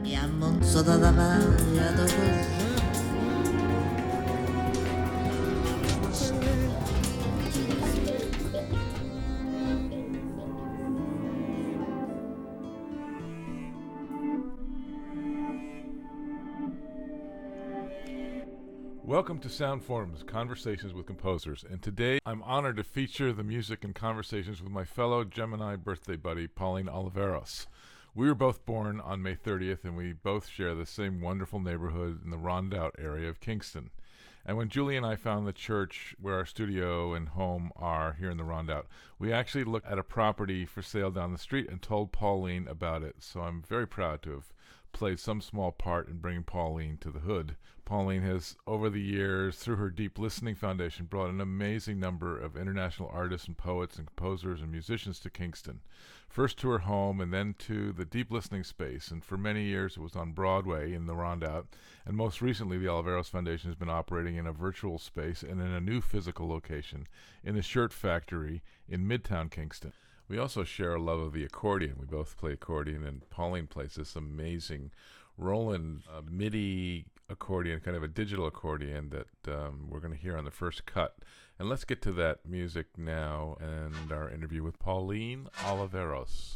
Mi ammonzo da davanti così. Welcome to Soundforms, Conversations with Composers, and today I'm honored to feature the music and conversations with my fellow Gemini birthday buddy, Pauline Oliveros. We were both born on May 30th, and we both share the same wonderful neighborhood in the Rondout area of Kingston. And when Julie and I found the church where our studio and home are here in the Rondout, we actually looked at a property for sale down the street and told Pauline about it. So I'm very proud to have played some small part in bringing Pauline to the hood. Pauline has, over the years, through her Deep Listening Foundation, brought an amazing number of international artists and poets and composers and musicians to Kingston. First to her home and then to the Deep Listening Space, and for many years it was on Broadway in the Rondout, and most recently the Oliveros Foundation has been operating in a virtual space and in a new physical location in the Shirt Factory in Midtown Kingston. We also share a love of the accordion. We both play accordion, and Pauline plays this amazing Roland MIDI accordion, kind of a digital accordion that we're going to hear on the first cut. And let's get to that music now and our interview with Pauline Oliveros.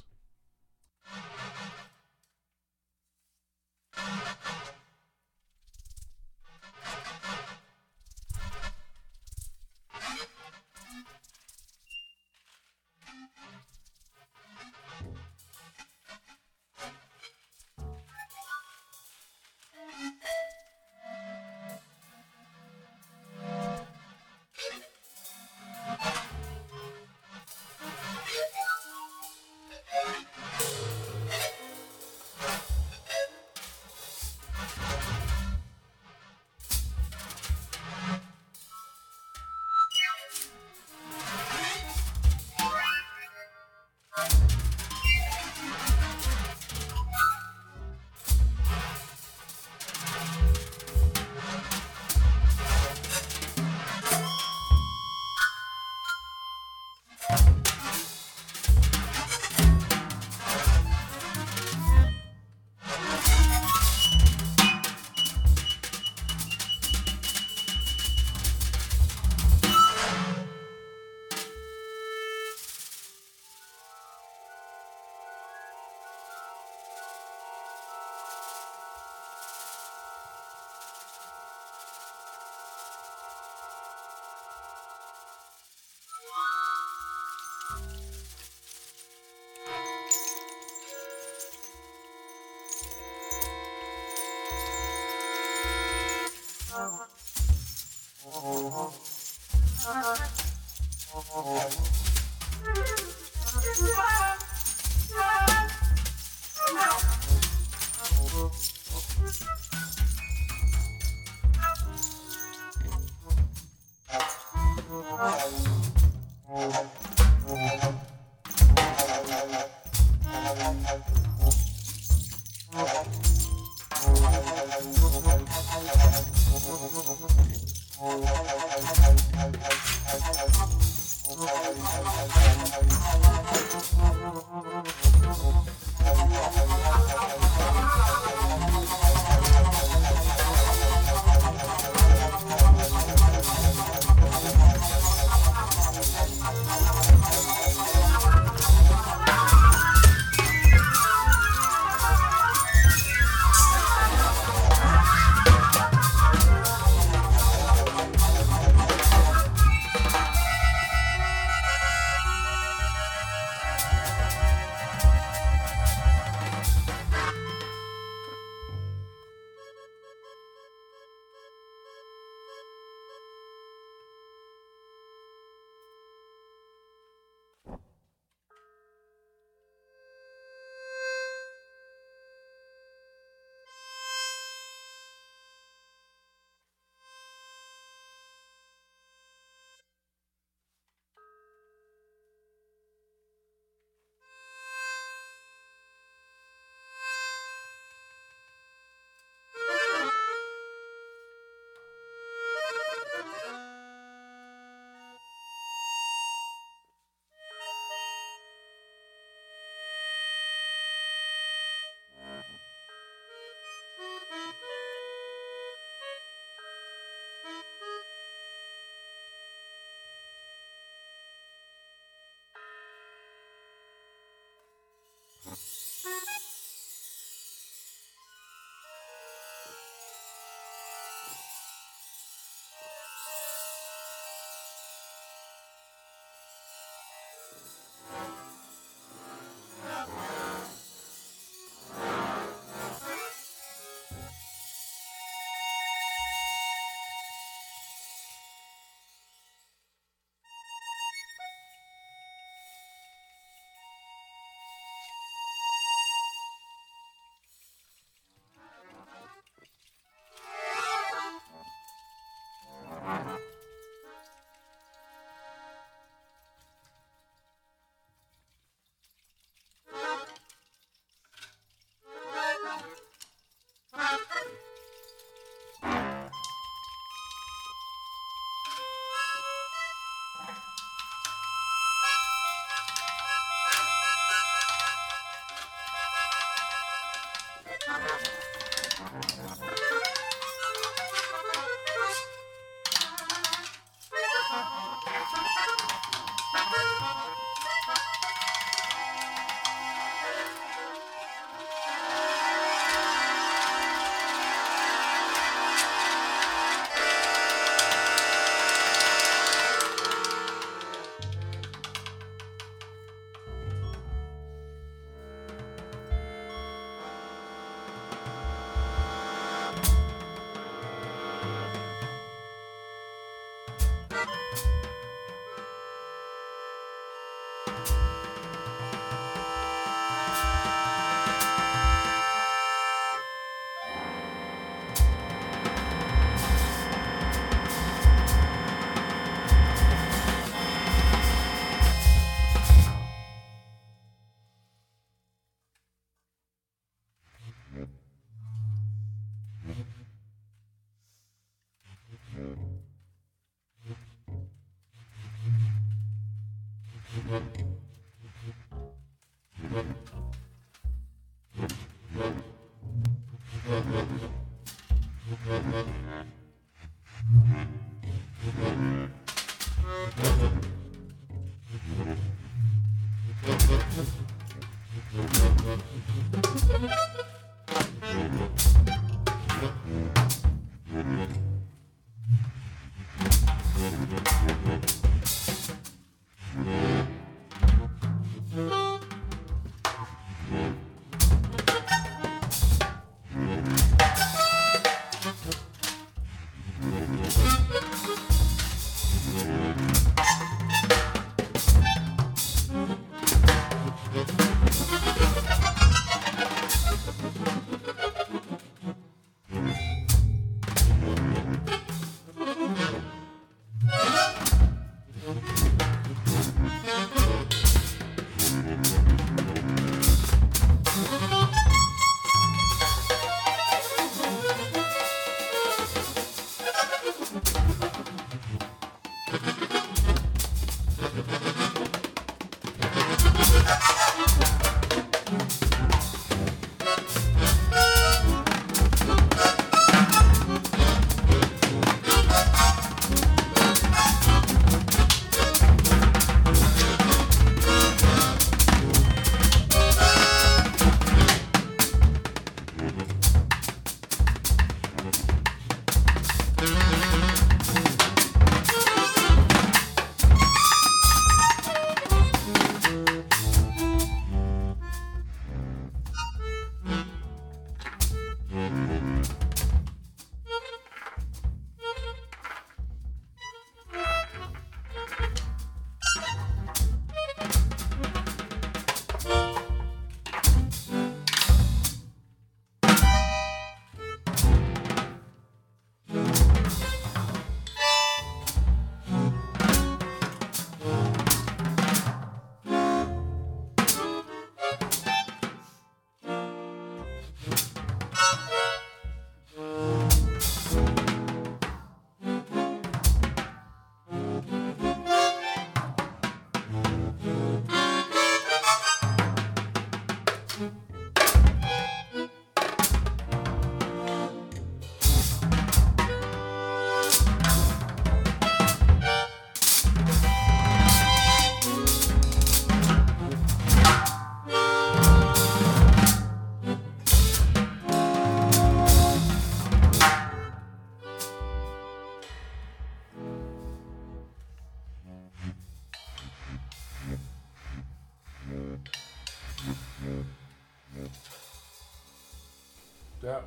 That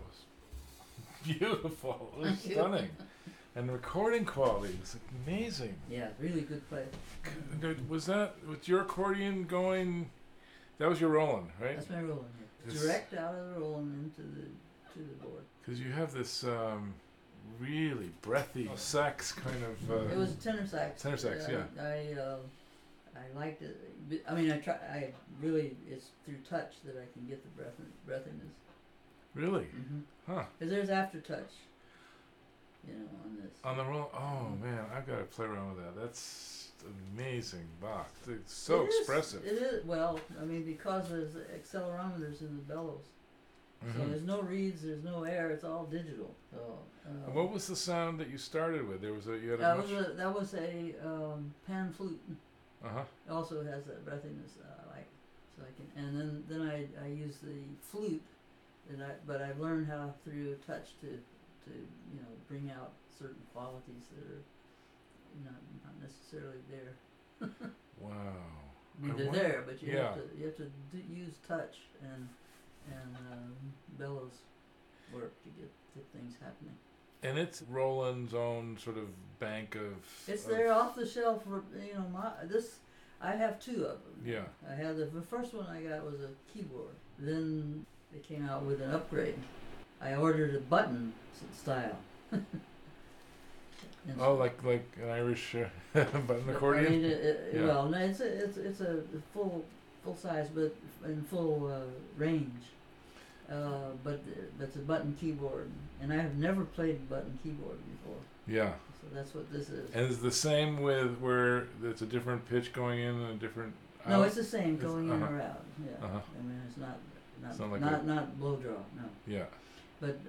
was beautiful. It was stunning. And the recording quality was amazing. Yeah, really good play. Was that with your accordion going? That was your Roland, right? That's my Roland. Yeah. Direct out of the Roland into the board. Because you have this really breathy sax kind of. It was tenor sax. Tenor sax, yeah. I liked it. I mean, I really, it's through touch that I can get the breathiness. Really? Mm-hmm. Huh. Because there's aftertouch, on this. On the Roland. Oh man, I've got to play around with that. That's amazing box. It's so expressive. It is. Well, I mean, because there's accelerometers in the bellows. So there's no reeds, there's no air, it's all digital. So, And what was the sound that you started with? There was you had a that was a pan flute. Uh-huh. It also has that breathiness that I like. So I can, and then I use the flute, but I've learned how through touch to bring out certain qualities that are not necessarily there. Wow. I mean, they're there, but you have to use touch and bellows work to get things happening. And it's Roland's own sort of bank of. It's there off the shelf for I have two of them. Yeah. I had the first one I got was a keyboard. Then they came out with an upgrade. I ordered a button style. Oh, like an Irish button accordion. I mean, well, no, it's a full size, but in full range. But it's a button keyboard, and I have never played button keyboard before. Yeah. So that's what this is. And it's the same with where it's a different pitch going in and a different. No, it's the same going in or out. Yeah. Uh-huh. I mean, it's not like blow draw. No. Yeah. But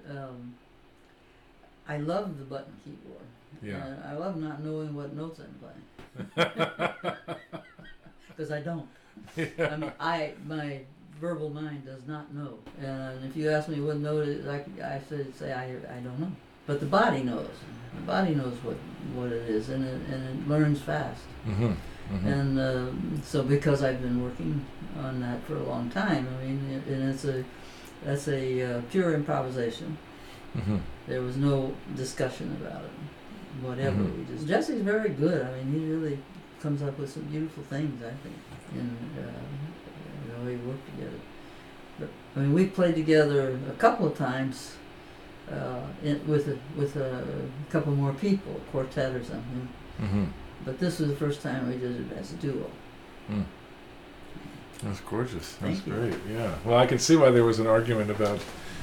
I love the button keyboard. Yeah. And I love not knowing what notes I'm playing. Because I don't. Yeah. I mean, my verbal mind does not know. And if you ask me what note it is, I say I don't know. But the body knows. The body knows what it is, and it learns fast. Mm-hmm. Mm-hmm. And so because I've been working on that for a long time, I mean, and that's a pure improvisation. Mm-hmm. There was no discussion about it. Whatever Mm-hmm. we just. Jesse's very good. I mean, he really comes up with some beautiful things, I think, and we work together. But I mean, we played together a couple of times with a couple more people, a quartet or something. Mm-hmm. But this was the first time we did it as a duo. Mm. That's gorgeous. That's Thank you. great. Yeah. Well, I can see why there was an argument about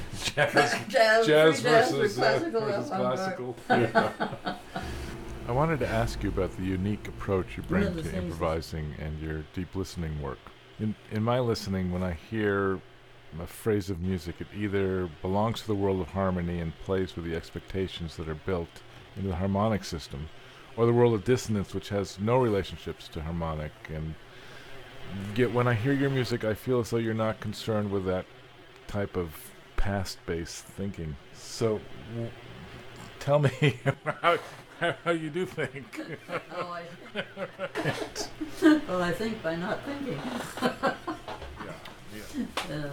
jazz versus classical. Yeah. I wanted to ask you about the unique approach you bring to improvising and your deep listening work. In my listening, when I hear a phrase of music, it either belongs to the world of harmony and plays with the expectations that are built into the harmonic system, or the world of dissonance, which has no relationships to harmonic. And yet when I hear your music, I feel as though you're not concerned with that type of past-based thinking. So tell me how you do think. Well, I think by not thinking. Yeah.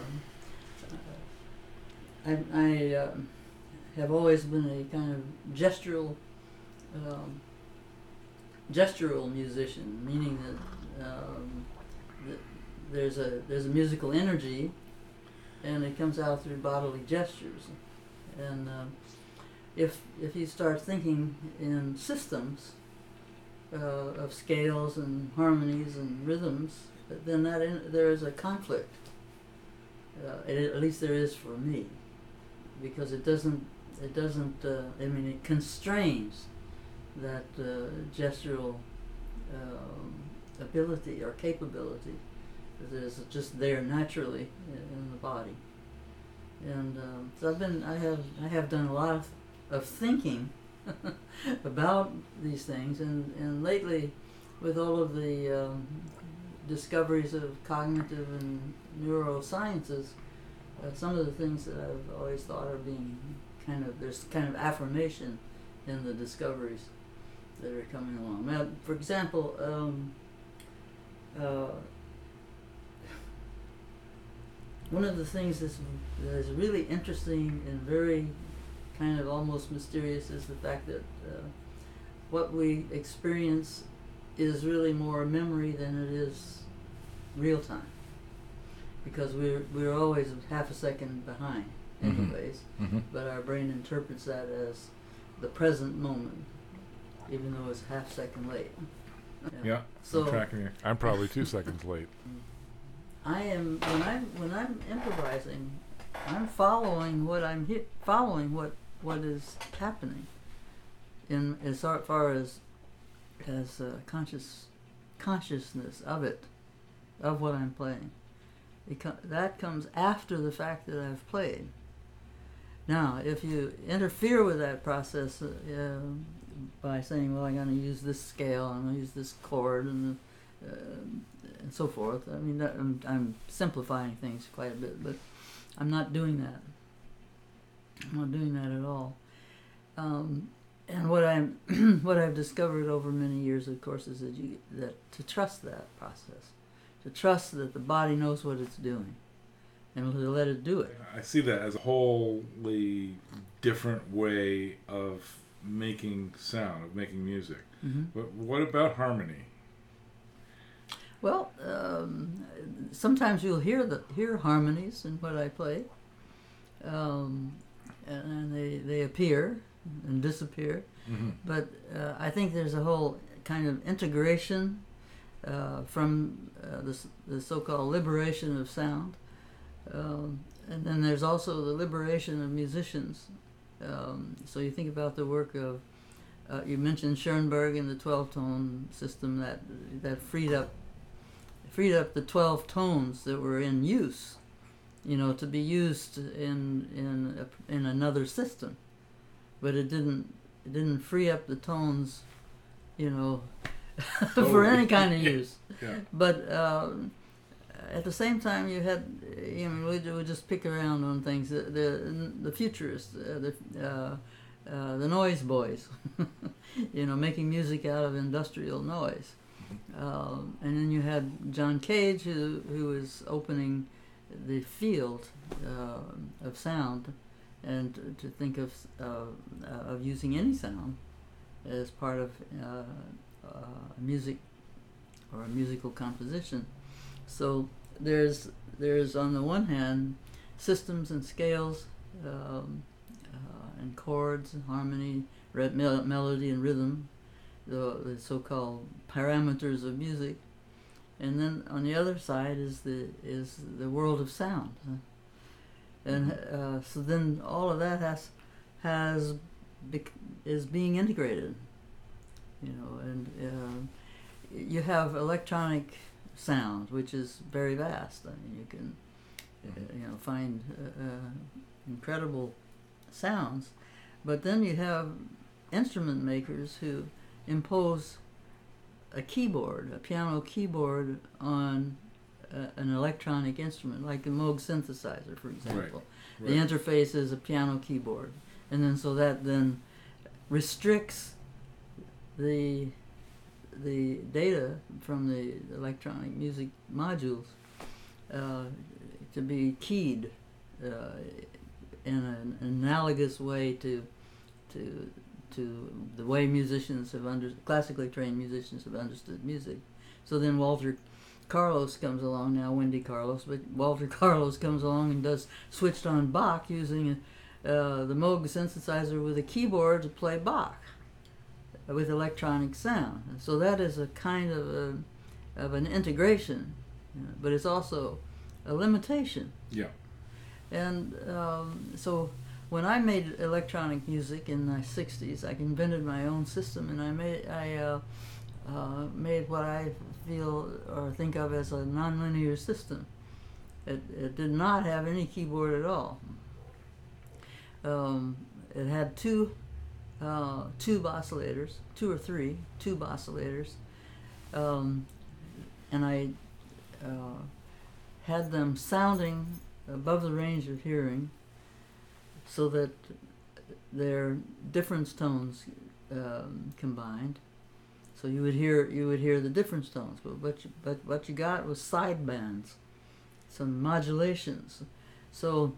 And I have always been a kind of gestural musician, meaning that there's a musical energy, and it comes out through bodily gestures. And if you start thinking in systems of scales and harmonies and rhythms, then there is a conflict. At least there is for me, because it doesn't. I mean, it constrains that gestural ability or capability that is just there naturally in the body. And so I have done a lot of thinking about these things, and lately, with all of the discoveries of cognitive and neurosciences, some of the things that I've always thought are being there's kind of affirmation in the discoveries that are coming along. Now, for example, one of the things that is really interesting and very kind of almost mysterious is the fact that what we experience is really more memory than it is real time, because we're always half a second behind anyways. Mm-hmm. But our brain interprets that as the present moment, even though it's half second late. Yeah. So I'm tracking you. I'm probably 2 seconds late. I am when I'm improvising, I'm following what what is happening in as far as consciousness of it, of what I'm playing. that comes after the fact that I've played. Now, if you interfere with that process by saying, well, I'm going to use this scale, I'm going to use this chord, and so forth. I mean, I'm simplifying things quite a bit, but I'm not doing that. I'm not doing that at all. And what I've discovered over many years, of course, is that to trust that process, to trust that the body knows what it's doing, and to let it do it. I see that as a wholly different way of making sound, of making music. Mm-hmm. But what about harmony? Well, sometimes you'll hear harmonies in what I play, and they appear and disappear. Mm-hmm. But I think there's a whole kind of integration from the so-called liberation of sound, and then there's also the liberation of musicians. So you think about the work of you mentioned Schoenberg and the 12-tone system that freed up the 12 tones that were in use, to be used in another system, but it didn't free up the tones, for any kind of use. Yeah. But at the same time, you had, we would just pick around on things. The futurists, the noise boys, making music out of industrial noise. And then you had John Cage, who was opening the field of sound, and to think of using any sound as part of music or a musical composition. So there's on the one hand systems and scales and chords and harmony, melody and rhythm, the so-called parameters of music, and then on the other side is the world of sound, and so then all of that is being integrated, and you have electronic sound, which is very vast. I mean, you can find incredible sounds, but then you have instrument makers who impose a piano keyboard on an electronic instrument, like a Moog synthesizer, for example. Right. The interface is a piano keyboard, and then so that then restricts the data from the electronic music modules to be keyed in an analogous way to the way classically trained musicians have understood music. So then Walter Carlos comes along, now Wendy Carlos, but Walter Carlos comes along and does switched on Bach using the Moog synthesizer with a keyboard to play Bach with electronic sound. And so that is a kind of an integration, but it's also a limitation. Yeah. And so when I made electronic music in the 60s, I invented my own system, and I made what I feel or think of as a nonlinear system. It did not have any keyboard at all. It had tube oscillators, 2 or 3 tube oscillators, and I had them sounding above the range of hearing, so that their difference tones combined. So you would hear the difference tones, but what you got was side bands, some modulations. So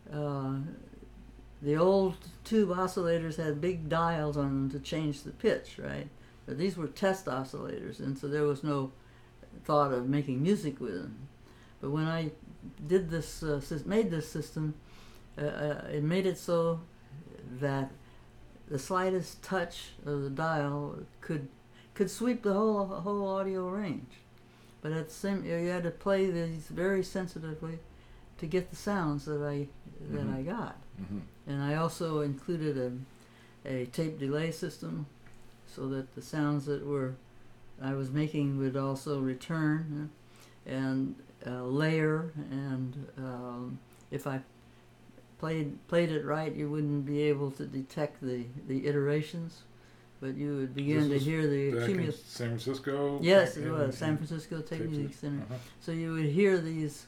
the old tube oscillators had big dials on them to change the pitch, right? But these were test oscillators, and so there was no thought of making music with them. But when I did this, made this system, it made it so that the slightest touch of the dial could sweep the whole audio range. But at the same, you had to play these very sensitively to get the sounds that I got. Mm-hmm. And I also included a tape delay system, so that the sounds that I was making would also return. And layer, and if I played it right, you wouldn't be able to detect the iterations, but you would begin to hear the accumulation. San Francisco. Yes, it was San Francisco Tape Music Center. So you would hear these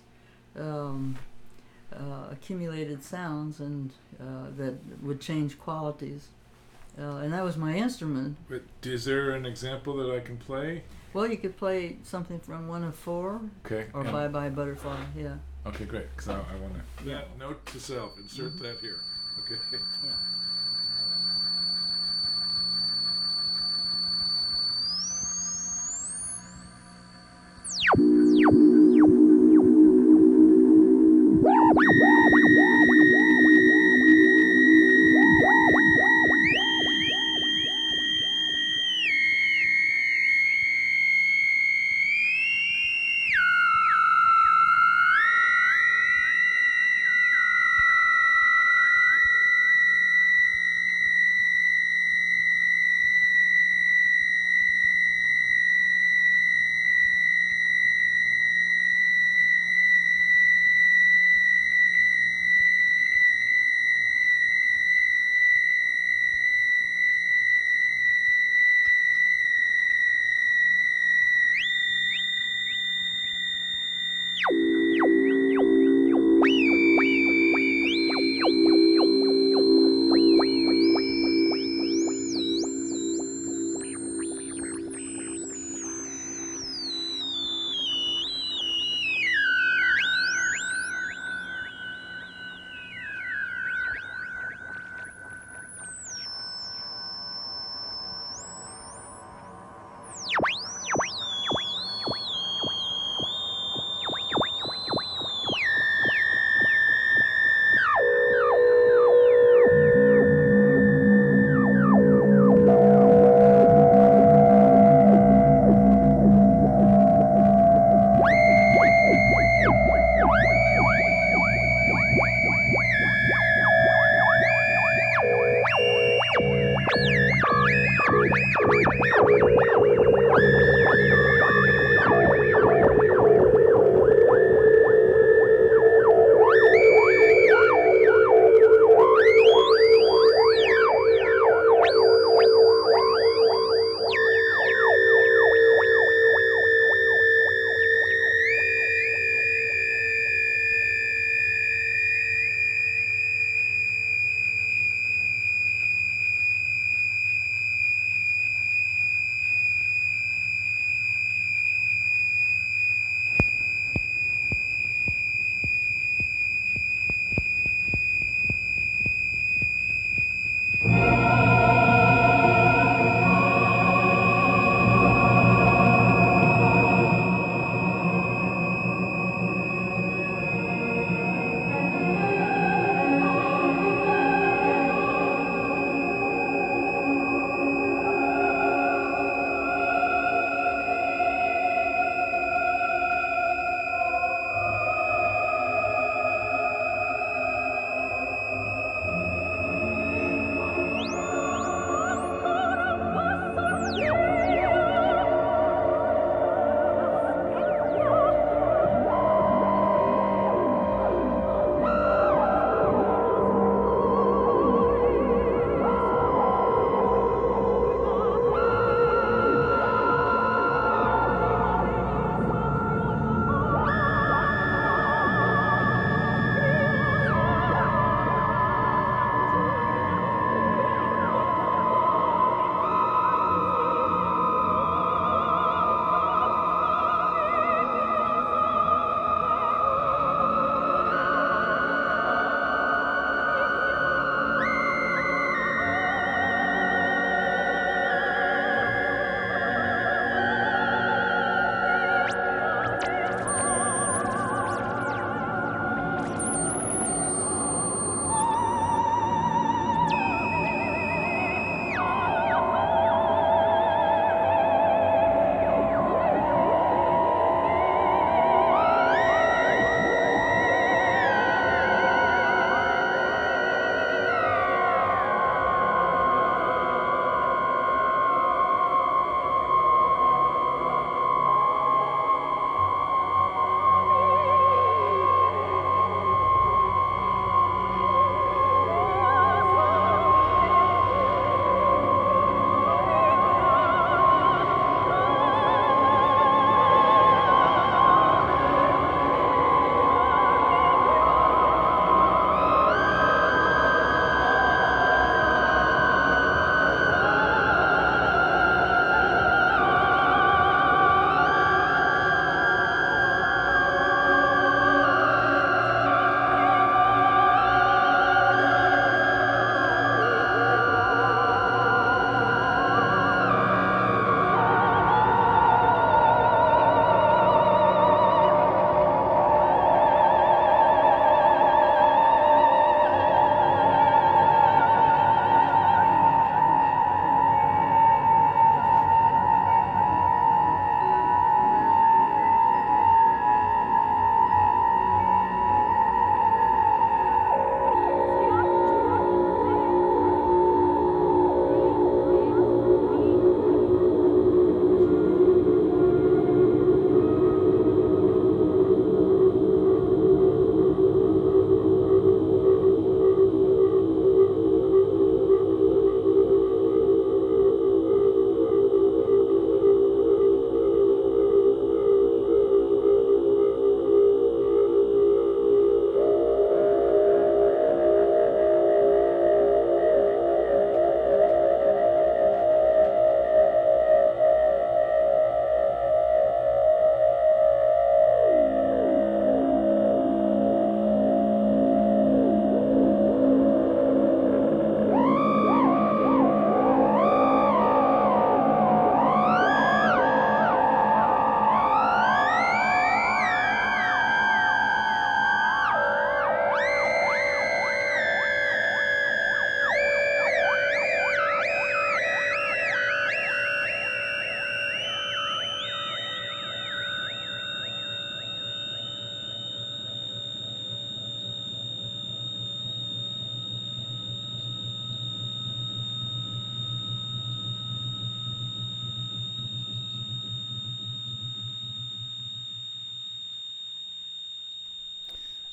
accumulated sounds, and that would change qualities, and that was my instrument. But is there an example that I can play? Well, you could play something from 1 of 4, or Bye Bye Butterfly. Yeah. Okay, great. Because I want to. That note to self. Insert that here. Okay. Yeah.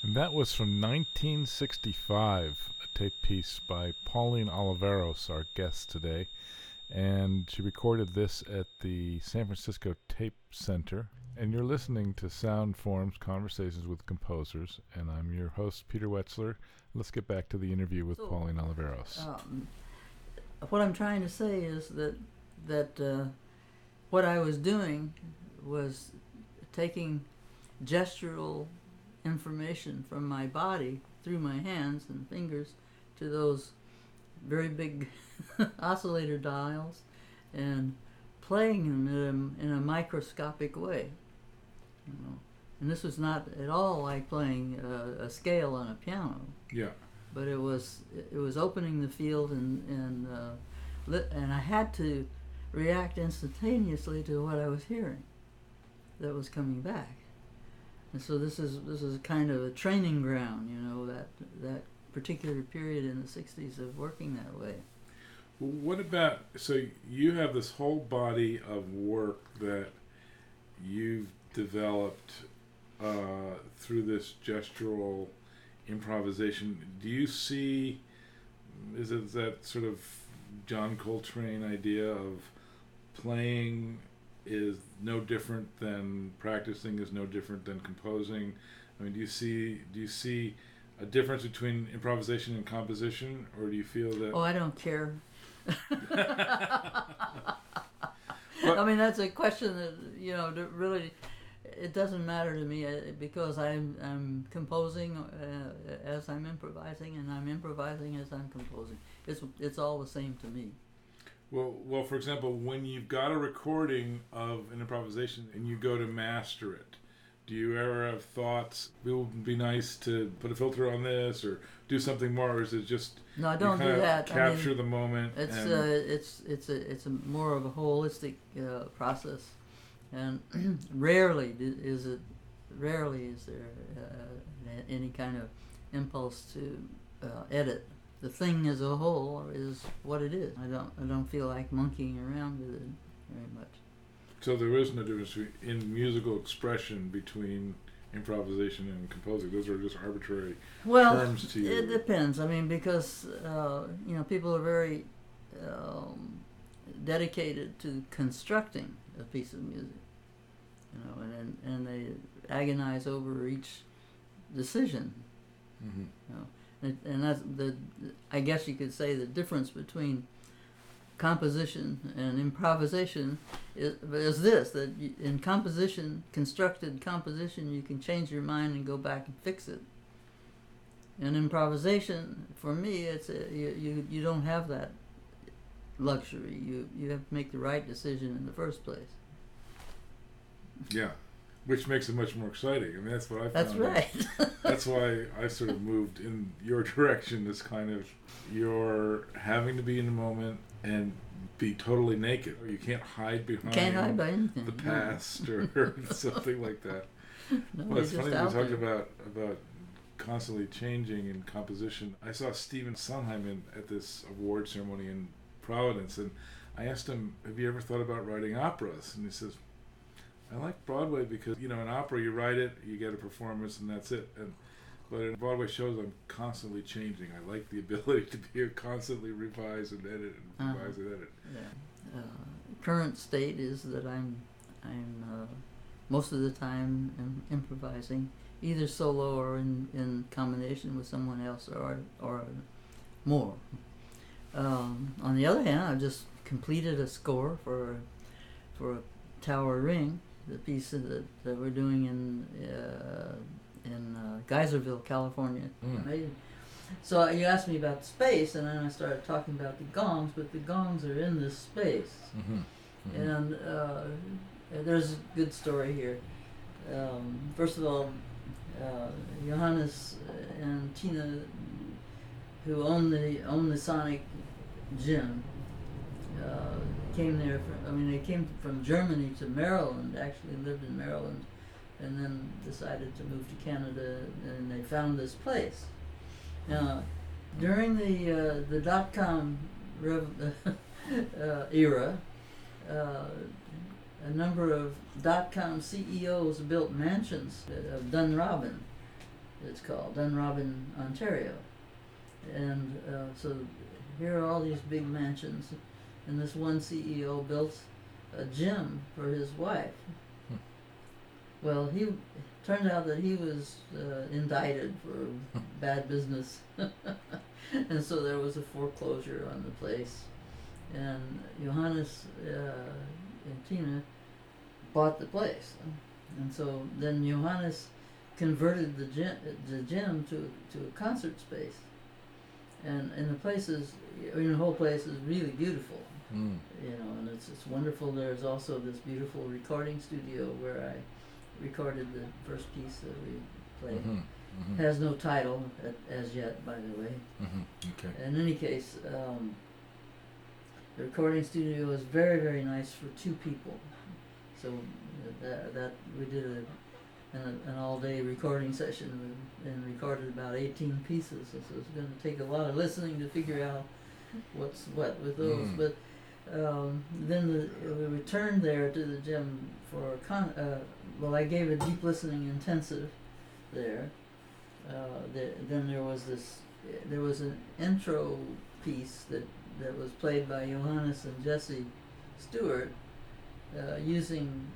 And that was from 1965, a tape piece by Pauline Oliveros, our guest today. And she recorded this at the San Francisco Tape Center. And you're listening to Sound Forms Conversations with Composers. And I'm your host, Peter Wetzler. Let's get back to the interview with Pauline Oliveros. What I'm trying to say is that what I was doing was taking gestural information from my body through my hands and fingers to those very big oscillator dials and playing them in a microscopic way. You know? And this was not at all like playing a scale on a piano. Yeah. But it was opening the field and I had to react instantaneously to what I was hearing that was coming back. And so this is kind of a training ground, you know, that particular period in the 60s of working that way. Well, what about, so you have this whole body of work that you've developed through this gestural improvisation. Do you see, is it that sort of John Coltrane idea of playing is no different than practicing, is no different than composing? I mean, do you see a difference between improvisation and composition, or do you feel that? Oh, I don't care. I mean, that's a question that, you know, really, it doesn't matter to me because I'm composing as I'm improvising, and I'm improvising as I'm composing. It's all the same to me. Well, for example, when you've got a recording of an improvisation and you go to master it, do you ever have thoughts, it would be nice to put a filter on this or do something more, or is it just no, I don't do that. Capture the moment. It's a more of a holistic process, and rarely is there any kind of impulse to edit. The thing as a whole is what it is. I don't feel like monkeying around with it very much. So there is no difference in musical expression between improvisation and composing. Those are just arbitrary terms to you. Well, it depends. I mean, because you know, people are very dedicated to constructing a piece of music. You know, and they agonize over each decision. Mm-hmm. You know, and that's I guess you could say the difference between composition and improvisation is this, that in constructed composition, you can change your mind and go back and fix it. In improvisation, for me, it's you don't have that luxury. You have to make the right decision in the first place. Yeah. Which makes it much more exciting. I mean, that's what I found. That's right. That's why I sort of moved in your direction. This kind of, you're having to be in the moment and be totally naked. You can't hide behind anything. The past or something like that. No, well, it's funny we talked there. about constantly changing in composition. I saw Stephen Sondheim at this award ceremony in Providence, and I asked him, "Have you ever thought about writing operas?" And he says, I like Broadway because, you know, in opera you write it, you get a performance, and that's it. But in Broadway shows, I'm constantly changing. I like the ability to be constantly revise and edit and revise and edit. Yeah. Current state is that I'm most of the time improvising, either solo or in combination with someone else or more. On the other hand, I've just completed a score for a Tower Ring, the piece that we're doing in Geyserville, California. Mm. So you asked me about space, and then I started talking about the gongs, but the gongs are in this space. Mm-hmm. Mm-hmm. And there's a good story here. First of all, Johannes and Tina, who own the Sonic Gym, came there. They came from Germany to Maryland. Actually lived in Maryland, and then decided to move to Canada. And they found this place. Now, during the .com era, a number of .com CEOs built mansions of Dunrobin, it's called, Dunrobin, Ontario. And so here are all these big mansions, and this one CEO built a gym for his wife. Well, he turned out that he was indicted for bad business, and so there was a foreclosure on the place. And Johannes and Tina bought the place, and so then Johannes converted the gym to a concert space, and the whole place is really beautiful. And it's wonderful. There's also this beautiful recording studio where I recorded the first piece that we played. Has no title as yet, by the way. Okay. In any case, the recording studio is very, very nice for two people. So that we did an all-day recording session and recorded about 18 pieces. So it's going to take a lot of listening to figure out what's what with those. But then we returned there to the gym for I gave a deep listening intensive there. Then there was an intro piece that was played by Johannes and Jesse Stewart using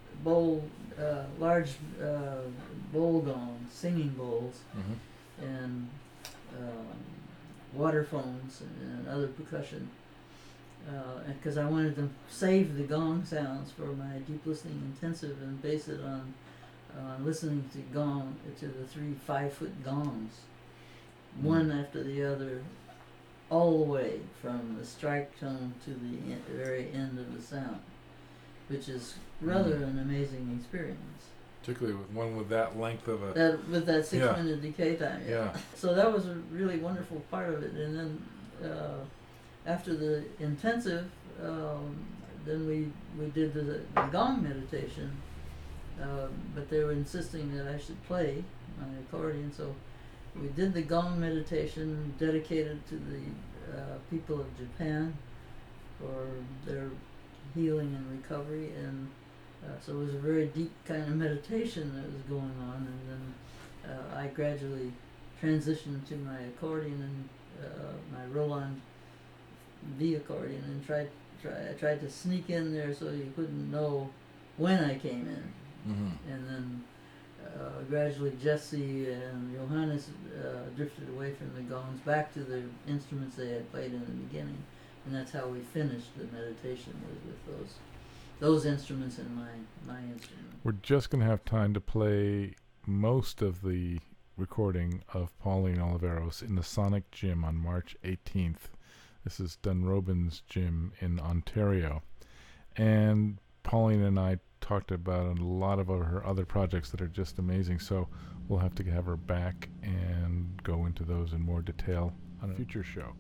large bowl gongs, singing bowls, and water phones and other percussion. Because I wanted to save the gong sounds for my deep listening intensive and base it on listening to the 3 5-foot gongs, one after the other, all the way from the strike tone to the very end of the sound, which is rather an amazing experience. Particularly with one with that length of with that 6-minute decay time. Yeah. So that was a really wonderful part of it. And then after the intensive, then we did the gong meditation, but they were insisting that I should play my accordion, so we did the gong meditation dedicated to the people of Japan for their healing and recovery, and so it was a very deep kind of meditation that was going on, and then I gradually transitioned to my accordion and my Roland V accordion, and I tried to sneak in there so you couldn't know when I came in. And then gradually Jesse and Johannes drifted away from the gongs back to the instruments they had played in the beginning, and that's how we finished the meditation, was with those instruments and my instrument. We're just going to have time to play most of the recording of Pauline Oliveros in the Sonic Gym on March 18th. This is Dunrobin's gym in Ontario. And Pauline and I talked about a lot of her other projects that are just amazing, so we'll have to have her back and go into those in more detail on a future show.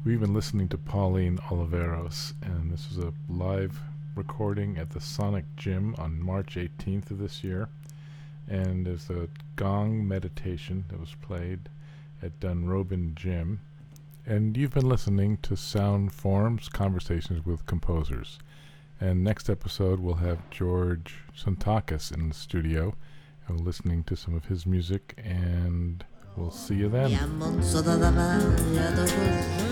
We've been listening to Pauline Oliveros, and this was a live recording at the Sonic Gym on March 18th of this year. And there's a gong meditation that was played at Dunrobin Gym. And you've been listening to Sound Forms, Conversations with Composers. And next episode we'll have George Santakis in the studio. And we're listening to some of his music, and we'll see you then.